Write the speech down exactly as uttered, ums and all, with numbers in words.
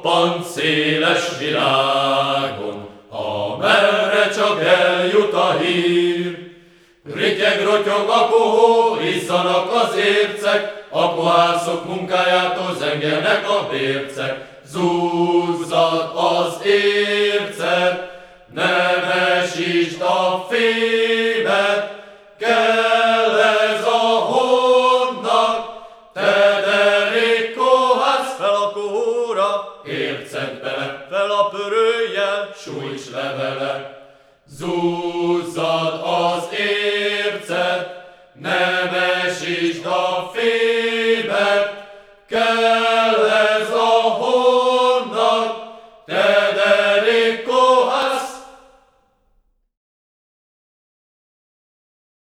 roppant széles világon, amerre csak eljut a hír. Rityeg, rotyog a kohó, izzanak az ércek, a kohászok munkájától zengelnek a bércek. Zúzzad az ércet, ne vesítsd a fémet, kell ez a honnak, te derék kohász, fel a kohóra, ércet bele, fel a pörőjjel, sújts le vele. Zúzzad az ércet, ne vesítsd a fémet,